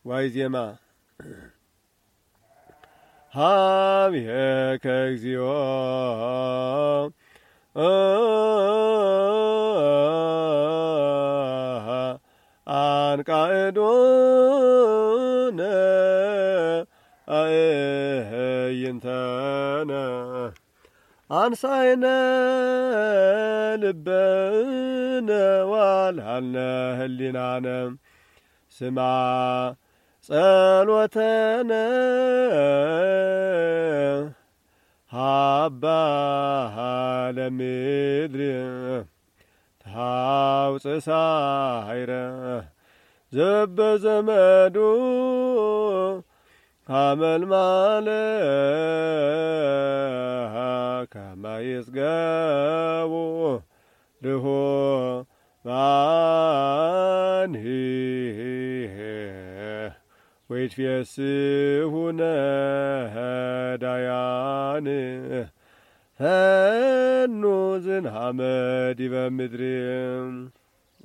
ዋይ ዜማ ሀብየከ እግዚኦ አንቃዕዶነ አእይንተነ አንሳይነ ልበነ ዋልሃልነ ህሊናነ ስማ ጸሎተነ ሀባ ለምድር ታውፅእ ሳይረ ዘበዘመዱ ሀመልማለ ከመ ይጽገቡ ርሁባንሂ ወይትፌስሑነ ዳያን ፈኑ ዝንሃመ ዲበ ምድር